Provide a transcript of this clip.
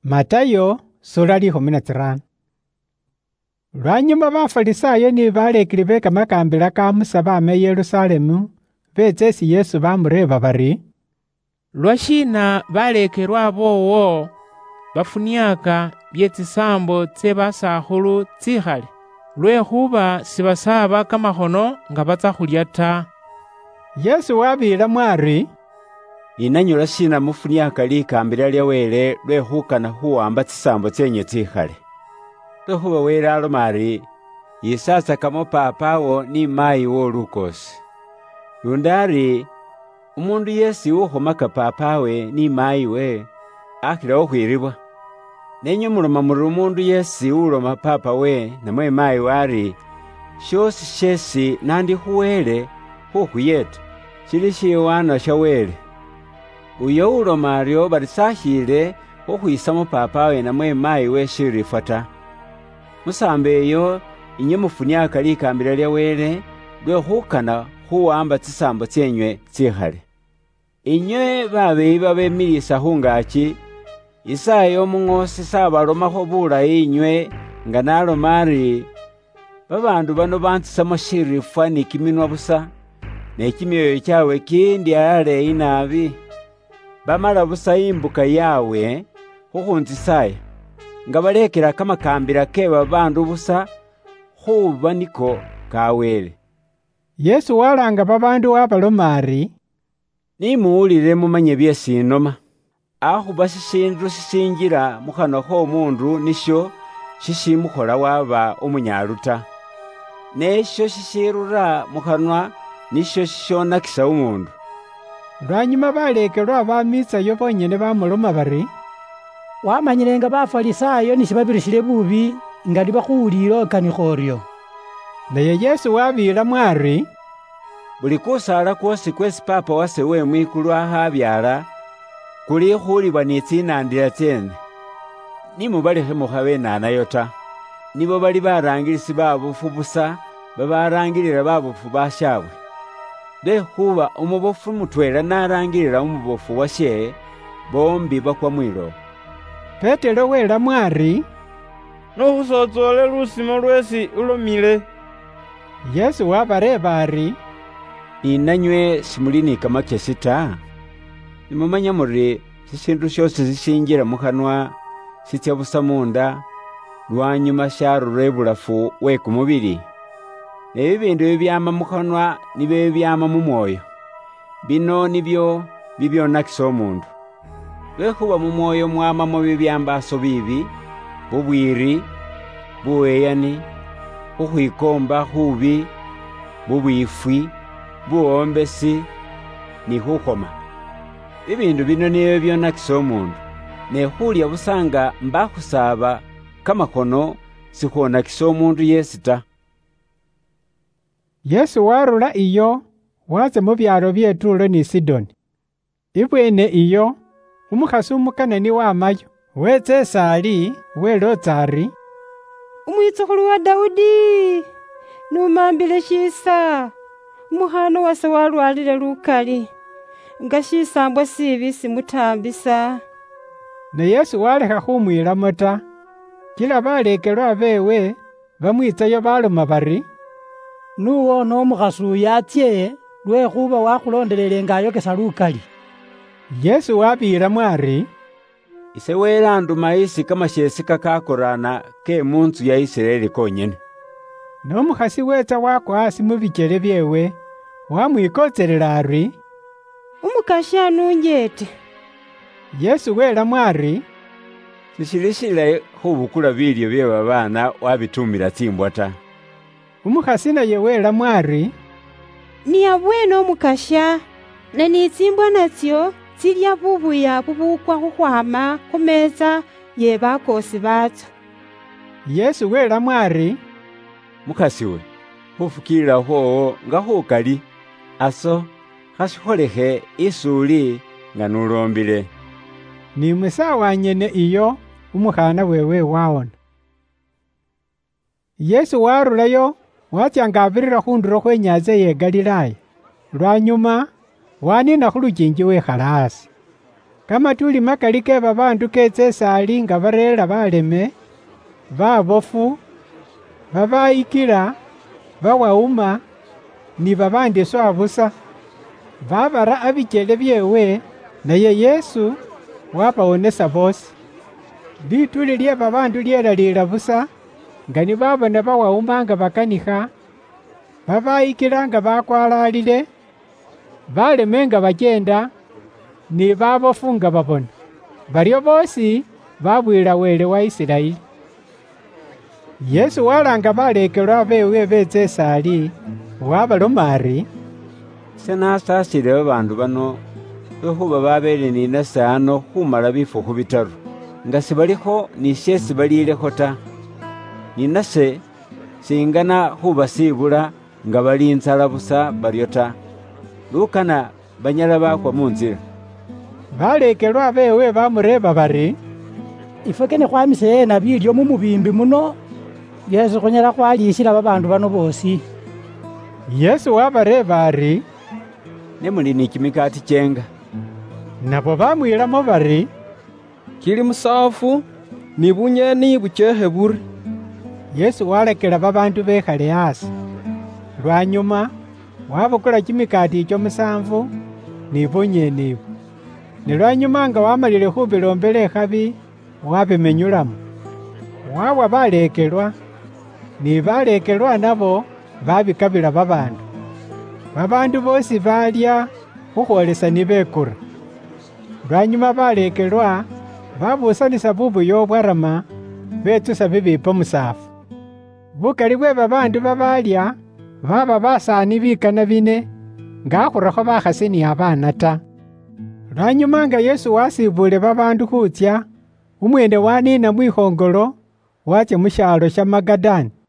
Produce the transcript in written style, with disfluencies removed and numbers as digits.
Matayo sura 15. Lwanyuma Bafarisayo ni balekeli be kamakambila ka Musa bama Yerusalemu betsa esi Yesu bamureba bari, lwashina balekelwa bowo bafuniaka byetsisambo tse basakhulu tsikhale, lwekhuba sibasaba kamakhono nga batsa khulya ta. Yesu wabilamo ari, inanyu lashina mufuniaka likambila lya Wele lwekhukana khuwamba tsisambo tsenyu tsikhale. Lwekhuba Wele aloma ari, yisatsakamo papawo ni mayi wolukosi. Lundi ari, umundu yesi ukhomaka papawe ni mayi we akhila ukhwiribwa. Nenyu muloma muri umundu yesi uloma papa we namwe mayi we ari, shosi shesi nandi khuwele khukhuyeta shili shiwana sha Wele. Uyo uloma aryo bali sahile khukhwisamo papawe namwe mayi we shirifwa ta. Musamba eyo inye mufuniaka likambila lya Wele lwekhukana khuwamba tsisambo tsenywe tsikhale. Inywe babeyi babemilisa khungaki, Isaya omung'osi sabalomakho bulayi inywe nga naloma ari, babandu bano bantsisamo shirifwa ni kiminwa busa, ne kimyoyo kyawe kindi aleyi nabi. Bamala busa imbuka yawe khukhuntsisaya, nga balekela kamakambila ke babandu busa khuba niko ka Wele. Yesu walanga babandu wabaloma ari, nimuwulile mumanye byesinoma. Akhuba shishindu shishinjila mukhanwa kh'omundu nisho shishimukhola waba umunyalu ta. Nesho shishirura mukhanwa nisho shishonakisa umundu. Lwanyuma balekelwa bamitsayo bonyene bamuloma bari, wamanyile nga Bafarisayo nisibabirishile bubi nga libakhuwulile okanikha oryo. Naye Yesu wabilamo ari, buli kusala kwosi kwesi papa wase we mwikulu akhabyala kuli khulibwa ni tsinandila tsene. Nimubalekhe mukhabe nanayo ta. Nibo bali barangilisi babufu busa babarangilila babufu bashabwe. Lekhuba umubofu mutwela narangilila umubofu washe, bombi bakwa mwilo. Petero welamo ari, Nokhusotsole lusimo lwesi ulomile. Yesu wabareba ari, inanywe simuli ni kamakesi ta. Nimumanya muri sishindu shosi sishinjila mukhanwa sitsya busa munda, lwanyuma sharura ibulafu we kumubili. Ne bibindu bibyama mukhanwa nibyo bibyama mumwoyo. Bino nibyo bibyonakisa omundu. Lwekhuba mumwoyo mwamamo bibyambaso bibi, bubwiri, buweyani, khukhwikomba khubi, bubwifwi, buwombesi, ni khukhoma. Bibindu bino nibyo byonakisa omundu. Ne khulya busanga mbakhusaba kamakhono sikhwonakisa omundu yesi ta. Yesu warula iyo watsa mu byalo bye Turo ni Sidoni. Ibwene iyo umukhasi umukanani wamayo wetsa esali welotsa ari, umwitsukhulu wa Daudi, numambile shisa, umukhana wase walwalile lukali, nga shisambwa sibi simutambisa. Ne Yesu walekha khumwilamo ta. Kila balekelwa bewe bamwitsayo baloma bari, Nuwona omukhasi uyo atsye lwekhuba wakhulondelele nga ayokesa lukali. Yesu wabilamo ari, Ise Wele anduma isi kamashesi kakakorana ke munzu ya Isiraeli konyene. Nomukhasi wetsa wakwa asi mu bikyele byewe wamwikotselela ari, Umukashi anunjete. Yesu welamo ari, Sishili shilayi khubukula bilyo bye babana wabitumila tsimbwa ta. Umukhasi naye welamo ari, Ni abwene omukasha, na nitsimbwa natsyo tsilya bubuya bubukwa khukhwama khumeza ye bakosi batso. Yesu welamo ari, Mukhasi we, khufukilila khwowo nga khukali, aso khashikholekhe isuli nga nulombile. ni musawa nyene iyo umukhana wewe wawona. Yesu warulayo watyanga abirira khundulo khwe nyanza ye Galilaya. Lwanyuma wanina khulukingi wekhala asi. kamatuli makali ke babandu ketsa esali nga barera baleme, babofu, babayikila, bawawuma, ni babandi swabusa. Babara abichele byewe, naye Yesu wabawonesa bosi. Lituli lye babandu lyela busa, nga ni babona bawawuma nga bakanikha, babayikila nga bakwalalile, baleme nga bachenda, ni babofu nga babona. Baryo bosi babwila wele wa Isiraeli. Yesu walanga balekelwa bewe betsa esali, wabaloma ari, senasasile babandu bano lwekhuba babele ni nase ano khumala bifukhu bitaru, nga sibalikho ni syesi balilekho ta. Ni nase singana khubasibula nga bali inzala busa baryo ta, lukana banyala bakwa munzila. Balekelwa bewe bamureba bari, Ifwe kene khwamise yena bilyo mu mubimbi muno, Yesu khunyala khwalisila babandu bano bosi. Yesu wabareba ari, Nemuli ni kimikati chenga. nabo bamwilamo bari, kili musafu ni bunyeni buchehe buri. Yesu walekela babandu bekhale asi. Lwanyuma wabukula kimikati icho musanvu ni bunyenibu. Ni lwanyuma nga wamalile khubilombela ekhabi, wabimenyulamo. Wawa balekelwa, ni balekelwa nabo babikabila babandu. Babandu bosi balya khukhwolesa ni bekura. Lwanyuma balekelwa babusanisa bubuyo bwarama, betsusa bibipo musafu. Bukali bwe babandu babalya baba basani bikana bine, nga akhurakho bakhasi ni abana ta. Lwanyuma nga Yesu wasibule babandu khutsya, umwene wanina mwikhongolo wacha mushalo sha Magadani.